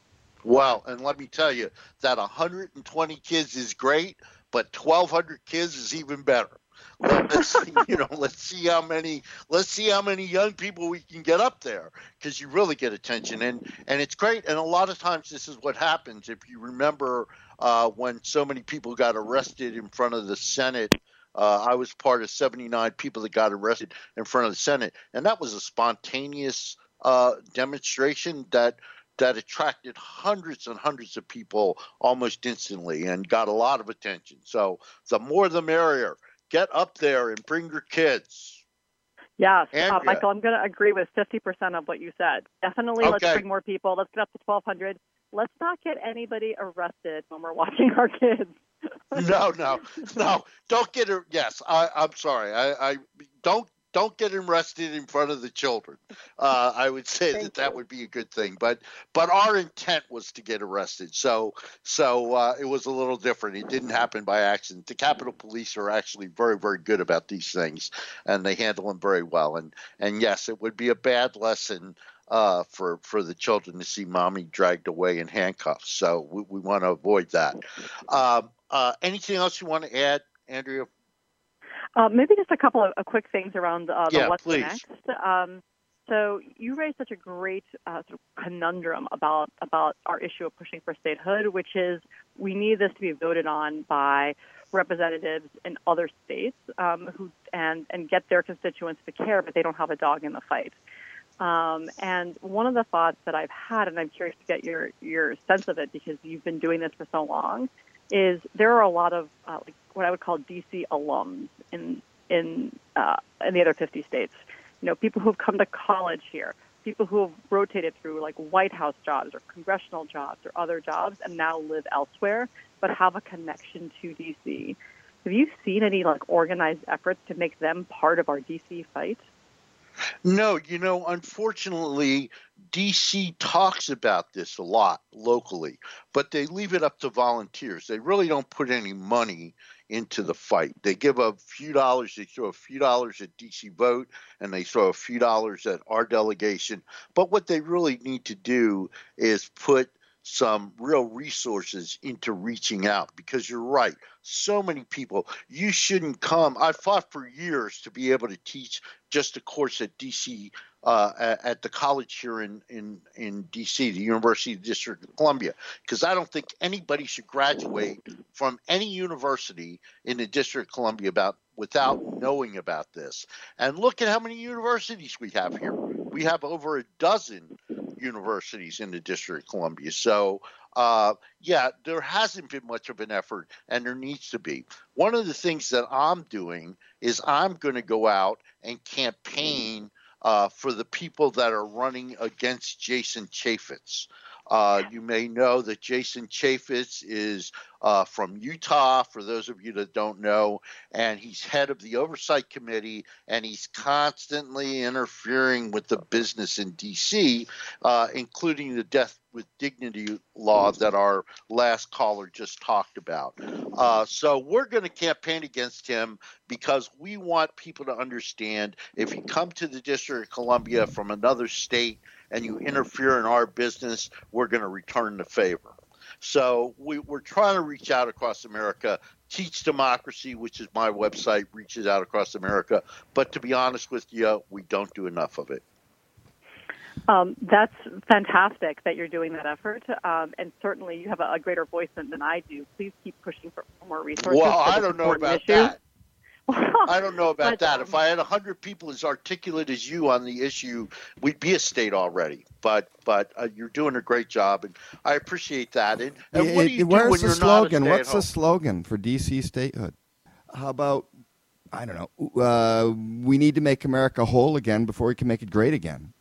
Well, and let me tell you that one hundred twenty kids is great, but twelve hundred kids is even better. Let's you know, let's see how many let's see how many young people we can get up there, because you really get attention, and and it's great. And a lot of times this is what happens. If you remember uh, when so many people got arrested in front of the Senate. Uh, I was part of seventy-nine people that got arrested in front of the Senate, and that was a spontaneous uh, demonstration that that attracted hundreds and hundreds of people almost instantly and got a lot of attention. So the more the merrier. Get up there and bring your kids. Yes, uh, Andrea. Michael, I'm going to agree with fifty percent of what you said. Definitely, let's Okay. bring more people. Let's get up to twelve hundred. Let's not get anybody arrested when we're watching our kids. No, no, no. Don't get her. Yes, I, I'm sorry. I, I don't don't get arrested in front of the children. Uh, I would say Thank that that you. would be a good thing. But but our intent was to get arrested. So so uh, it was a little different. It didn't happen by accident. The Capitol Police are actually very very good about these things, and they handle them very well. And and yes, it would be a bad lesson. Uh, for, for the children to see mommy dragged away in handcuffs. So we, we want to avoid that. Um, uh, anything else you want to add, Andrea? Uh, maybe just a couple of uh, quick things around uh, the Yeah, what's please. next. Um, so you raised such a great uh, sort of conundrum about about our issue of pushing for statehood, which is we need this to be voted on by representatives in other states um, who and and get their constituents to care, but they don't have a dog in the fight. Um, and one of the thoughts that I've had, and I'm curious to get your, your sense of it because you've been doing this for so long, is there are a lot of uh, like what I would call D C alums in in uh, in the other fifty states. You know, people who've come to college here, people who have rotated through like White House jobs or congressional jobs or other jobs and now live elsewhere but have a connection to D C. Have you seen any like organized efforts to make them part of our D C fight? No, you know, unfortunately, D C talks about this a lot locally, but they leave it up to volunteers. They really don't put any money into the fight. They give a few dollars, they throw a few dollars at D C Vote, and they throw a few dollars at our delegation. But what they really need to do is put some real resources into reaching out, because you're right. So many people, you shouldn't come. I fought for years to be able to teach just a course at D C, uh, at, at the college here in, in, in D C, the University of the District of Columbia, because I don't think anybody should graduate from any university in the District of Columbia about without knowing about this. And look at how many universities we have here. We have over a dozen universities in the District of Columbia. So, uh, yeah, there hasn't been much of an effort, and there needs to be. One of the things that I'm doing is I'm going to go out and campaign uh, for the people that are running against Jason Chaffetz. Uh, you may know that Jason Chaffetz is uh, from Utah, for those of you that don't know, and he's head of the Oversight Committee, and he's constantly interfering with the business in D C, uh, including the Death with Dignity law that our last caller just talked about. Uh, so we're going to campaign against him because we want people to understand, if you come to the District of Columbia from another state and you interfere in our business, we're going to return the favor. So we, we're trying to reach out across America. Teach Democracy, which is my website, reaches out across America. But to be honest with you, we don't do enough of it. Um, that's fantastic that you're doing that effort, um, and certainly you have a, a greater voice than, than I do. Please keep pushing for more resources. Well, I don't know about issue. that. I don't know about but, that. Um, if I had one hundred people as articulate as you on the issue, we'd be a state already. But but uh, you're doing a great job, and I appreciate that. And, and It- what do you it- do where's when the you're slogan? not a What's the stay-at-home? slogan for D C statehood? How about, I don't know, uh, we need to make America whole again before we can make it great again.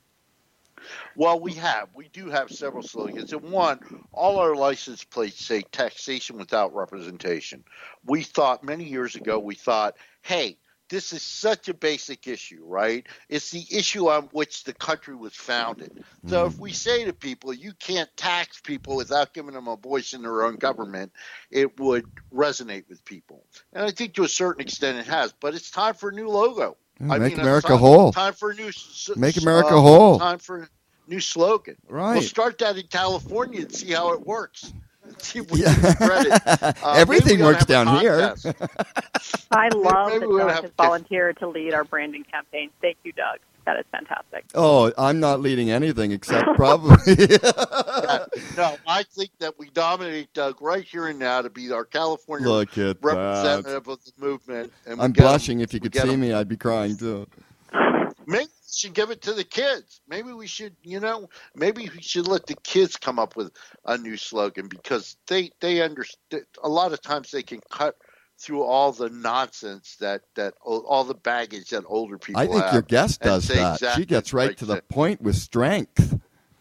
Well, we have. We do have several slogans. And one, all our license plates say taxation without representation. We thought many years ago, we thought, hey, this is such a basic issue, right? It's the issue on which the country was founded. So if we say to people, you can't tax people without giving them a voice in their own government, it would resonate with people. And I think to a certain extent it has. But it's time for a new logo. Yeah, I make mean, America time, whole. Time for a new s- Make s- America uh, whole. Time for a new slogan. Right. We'll start that in California and see how it works. See if we Yeah. can spread it. Uh, Everything maybe we ought to works have a down here. contest. I love Maybe that we're gonna Doug have has to- volunteered to lead our branding campaign. Thank you, Doug. That is fantastic. Oh, I'm not leading anything except probably. Yeah, no, I think that we nominate Doug right here and now to be our California Look at that. representative of the movement. And we I'm get 'em- blushing. If you we could get see 'em. me, I'd be crying too. Maybe we should give it to the kids. Maybe we should, you know, maybe we should let the kids come up with a new slogan, because they they understand. A lot of times they can cut through all the nonsense that that all the baggage that older people I think have. your guest and does say that. exactly She gets right right to the thing. point with strength.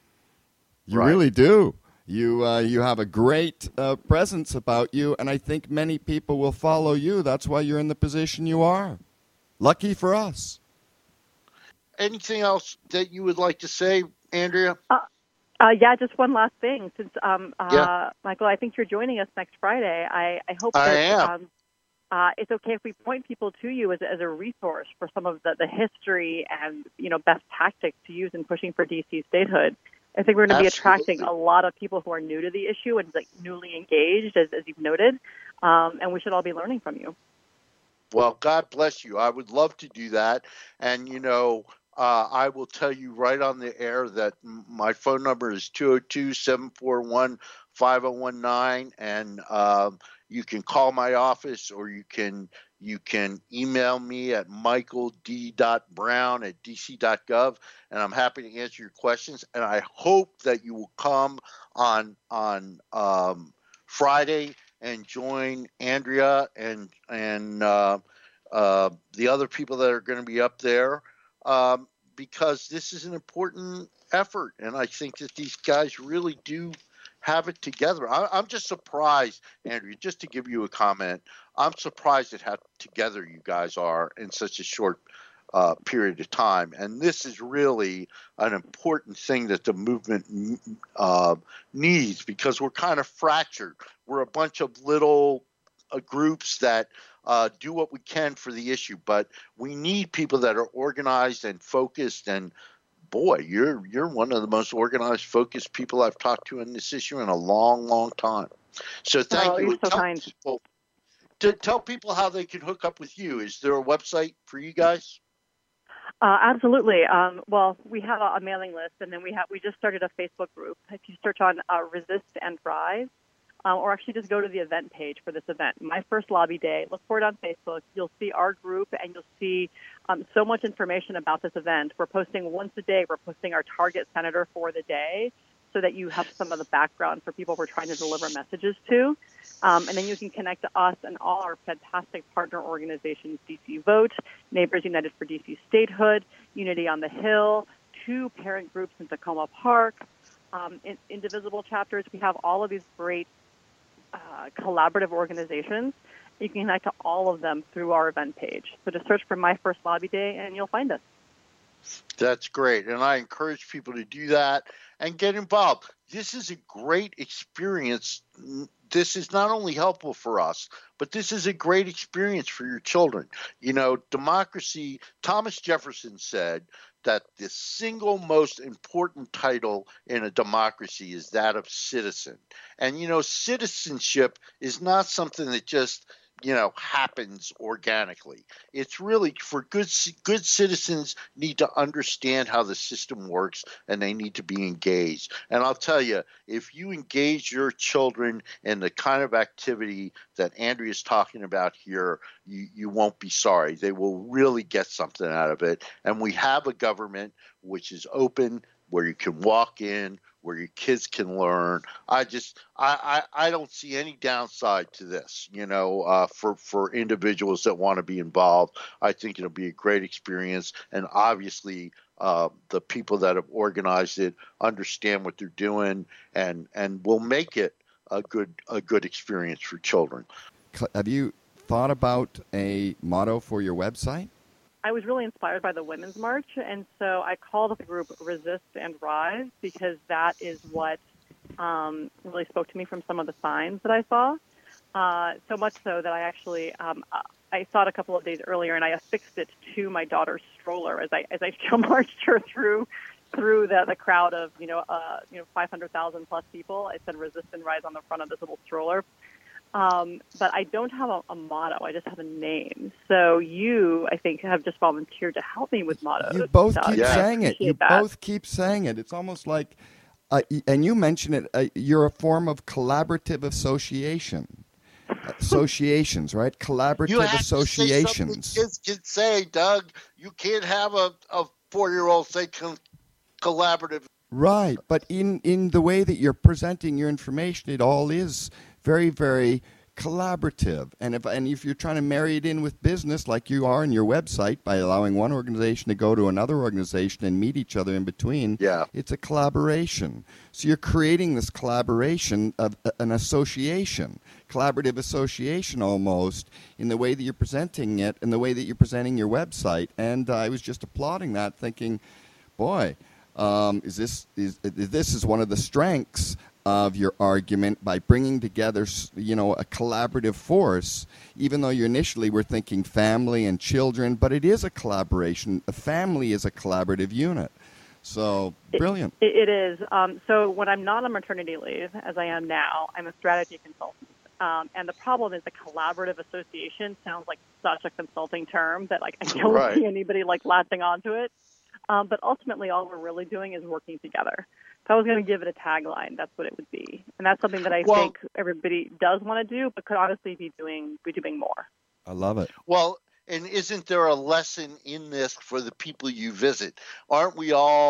You Right. really do. You uh, you have a great uh, presence about you, and I think many people will follow you. That's why you're in the position you are. Lucky for us. Anything else that you would like to say, Andrea? Uh, yeah, just one last thing. Since um, uh, Yeah. Michael, I think you're joining us next Friday. I, I hope I that am. Um, uh, it's okay if we point people to you as, as a resource for some of the, the history and you know best tactics to use in pushing for D C statehood. I think we're going to be attracting Absolutely. a lot of people who are new to the issue and like newly engaged, as, as you've noted, um, and we should all be learning from you. Well, God bless you. I would love to do that. And, you know, uh, I will tell you right on the air that m- my phone number is two oh two, seven four one, five oh one nine. And um, you can call my office, or you can you can email me at michael d dot brown at d c dot gov. And I'm happy to answer your questions. And I hope that you will come on, on um, Friday and join Andrea and and uh, uh, the other people that are going to be up there, um, because this is an important effort, and I think that these guys really do have it together. I, I'm just surprised, Andrea, just to give you a comment, I'm surprised at how together you guys are in such a short uh, period of time. And this is really an important thing that the movement uh, needs, because we're kind of fractured. We're a bunch of little uh, groups that uh, do what we can for the issue, but we need people that are organized and focused. And boy, you're you're one of the most organized, focused people I've talked to on this issue in a long, long time. So thank oh, you. You're so tell kind. People, to tell people how they can hook up with you. Is there a website for you guys? Uh, absolutely. Um, well, we have a, a mailing list, and then we have we just started a Facebook group. If you search on uh, Resist and Rise, um, or actually just go to the event page for this event, My First Lobby Day, look for it on Facebook. You'll see our group, and you'll see um, so much information about this event. We're posting once a day. We're posting our target senator for the day, so that you have some of the background for people we're trying to deliver messages to. Um, and then you can connect to us and all our fantastic partner organizations, D C Vote, Neighbors United for D C Statehood, Unity on the Hill, two parent groups in Tacoma Park, um, in, Indivisible chapters. We have all of these great uh, collaborative organizations. You can connect to all of them through our event page. So just search for My First Lobby Day, and you'll find us. That's great. And I encourage people to do that and get involved. This is a great experience. This is not only helpful for us, but this is a great experience for your children. You know, democracy, Thomas Jefferson said that the single most important title in a democracy is that of citizen. And, you know, citizenship is not something that just you know, happens organically. It's really for good good citizens need to understand how the system works, and they need to be engaged. And I'll tell you, if you engage your children in the kind of activity that Andrea's talking about here, you, you won't be sorry. They will really get something out of it. And we have a government which is open, where you can walk in, where your kids can learn. I just, I, I, I don't see any downside to this, you know, uh, for, for individuals that want to be involved. I think it'll be a great experience. And obviously, uh, the people that have organized it understand what they're doing, and, and will make it a good, a good experience for children. Have you thought about a motto for your website? I was really inspired by the Women's March, and so I called the group Resist and Rise, because that is what um, really spoke to me from some of the signs that I saw. Uh, so much so that I actually um, I saw it a couple of days earlier, and I affixed it to my daughter's stroller as I as I marched her through through the, the crowd of you know uh, you know five hundred thousand plus people. I said Resist and Rise on the front of this little stroller. Um, but I don't have a, a motto. I just have a name. So you, I think, have just volunteered to help me with mottos. You both so keep yeah. saying it. You that. both keep saying it. It's almost like, uh, and you mentioned it, uh, you're a form of collaborative association. Associations, right? Collaborative You have associations. To say kids can say, Doug, you can't have a, a four-year-old say con- collaborative. Right, but in, in the way that you're presenting your information, it all is very, very collaborative. And if and if you're trying to marry it in with business, like you are in your website, by allowing one organization to go to another organization and meet each other in between, yeah. it's a collaboration. So you're creating this collaboration of uh, an association, collaborative association almost, in the way that you're presenting it and the way that you're presenting your website. And uh, I was just applauding that, thinking, boy, um, is this is this is one of the strengths of your argument, by bringing together, you know, a collaborative force, even though you initially were thinking family and children, but it is a collaboration. A family is a collaborative unit. So, brilliant. It, it is. Um, so when I'm not on maternity leave, as I am now, I'm a strategy consultant. Um, and the problem is the collaborative association sounds like such a consulting term that, like, I don't Right. see anybody, like, latching onto it. Um, but ultimately, all we're really doing is working together. If I was going to give it a tagline, that's what it would be. And that's something that I well, think everybody does want to do, but could honestly be doing be doing more. I love it. Well, and isn't there a lesson in this for the people you visit? Aren't we all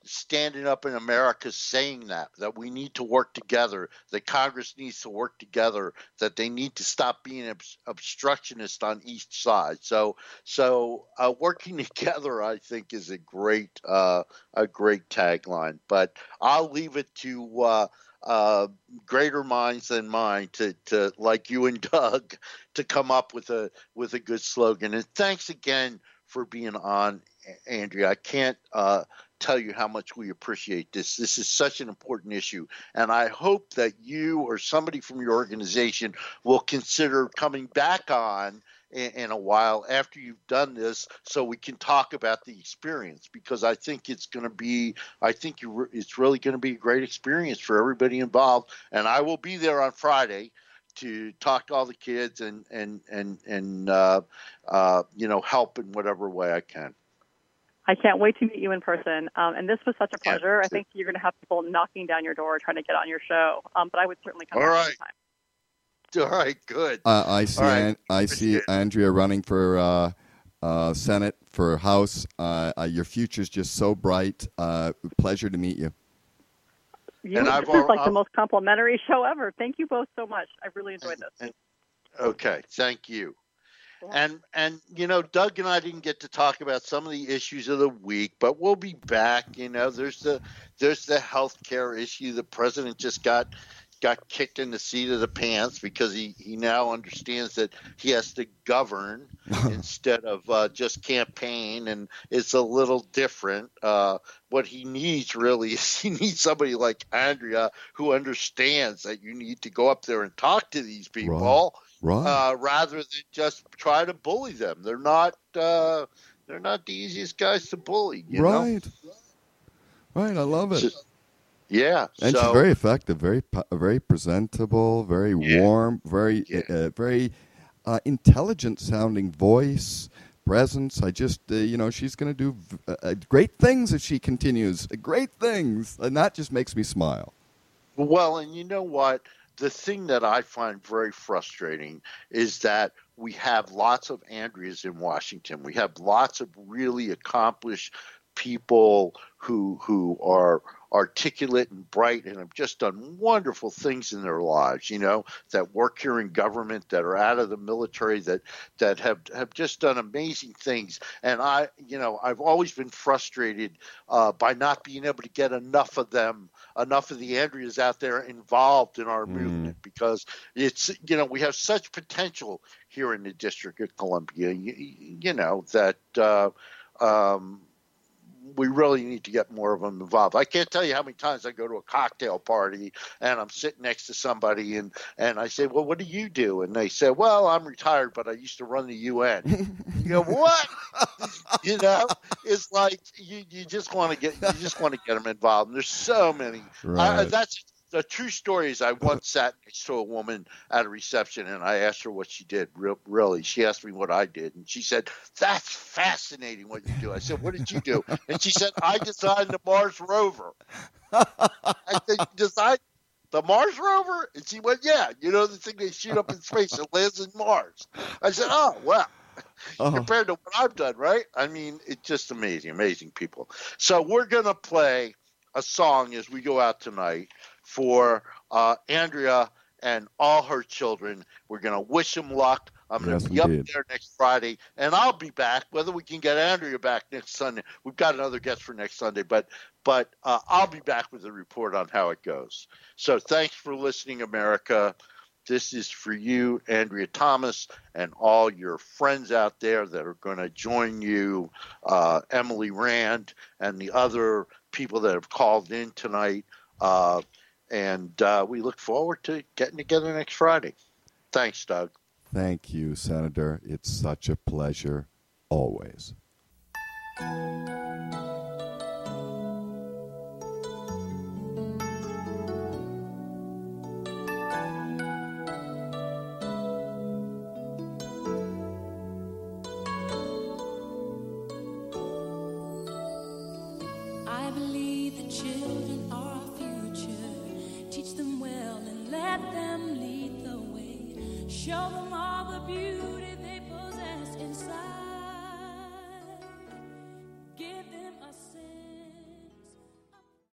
standing up in America saying that, that we need to work together, that Congress needs to work together, that they need to stop being ob- obstructionist on each side. So, so uh, working together, I think, is a great, uh, a great tagline. But I'll leave it to uh, uh, greater minds than mine to, to, like you and Doug, to come up with a with a good slogan. And thanks again for being on, Andrea. I can't uh, tell you how much we appreciate this. This is such an important issue, and I hope that you or somebody from your organization will consider coming back on in, in a while after you've done this, so we can talk about the experience, because I think it's going to be, I think you, it's really going to be a great experience for everybody involved, and I will be there on Friday to talk to all the kids and and and and uh, uh, you know, help in whatever way I can. I can't wait to meet you in person. Um, and this was such a pleasure. Yeah. I think you're going to have people knocking down your door trying to get on your show. Um, but I would certainly come all back right. anytime. All right, good. Uh, I see. Right. An- I see Andrea running for uh, uh, Senate, for House. Uh, uh, your future's just so bright. Uh, pleasure to meet you. You, And this I've is al- like the I've- most complimentary show ever. Thank you both so much. I really enjoyed this. And, okay, thank you. And, and you know, Doug and I didn't get to talk about some of the issues of the week, but we'll be back. You know, there's the there's the health care issue. The president just got got kicked in the seat of the pants because he, he now understands that he has to govern instead of uh, just campaign, and it's a little different. Uh, what he needs really is he needs somebody like Andrea who understands that you need to go up there and talk to these people. Right. Uh, rather than just try to bully them. They're not uh, they're not the easiest guys to bully. You right. know? Right. I love it. So, yeah. And so, she's very effective, very very presentable, very Yeah. warm, very Yeah. uh, very uh, intelligent sounding voice, presence. I just, uh, you know, she's going to do uh, uh, great things if she continues. Uh, great things. And that just makes me smile. Well, and you know what? The thing that I find very frustrating is that we have lots of Andreas in Washington. We have lots of really accomplished people who who are articulate and bright and have just done wonderful things in their lives, you know, that work here in government, that are out of the military, that that have, have just done amazing things. And I, you know, I've always been frustrated uh, by not being able to get enough of them, enough of the Andreas out there involved in our mm. movement, because it's, you know, we have such potential here in the District of Columbia, you, you know, that uh, um, we really need to get more of them involved. I can't tell you how many times I go to a cocktail party and I'm sitting next to somebody and, and I say, well, what do you do? And they say, well, I'm retired, but I used to run the U N. You go, what? You know, it's like you, you just want to get you just want to get them involved. And there's so many. Right. I, that's the true story. Is I once sat next to a woman at a reception and I asked her what she did. Re- really, she asked me what I did, and she said, "That's fascinating what you do." I said, "What did you do?" And she said, "I designed the Mars rover." I said, "You designed the Mars rover?" And she went, "Yeah, you know the thing they shoot up in space that lands in Mars." I said, "Oh, well." Uh-huh. Compared to what I've done, right? I mean, it's just amazing, amazing people. So we're going to play a song as we go out tonight for uh, Andrea and all her children. We're going to wish them luck. I'm going to yes, be indeed. up there next Friday, and I'll be back. Whether we can get Andrea back next Sunday, we've got another guest for next Sunday, but but uh, I'll be back with a report on how it goes. So thanks for listening, America. This is for you, Andrea Thomas, and all your friends out there that are going to join you, uh, Emily Rand, and the other people that have called in tonight. Uh, and uh, we look forward to getting together next Friday. Thanks, Doug. Thank you, Senator. It's such a pleasure, always. Teach them well and let them lead the way. Show them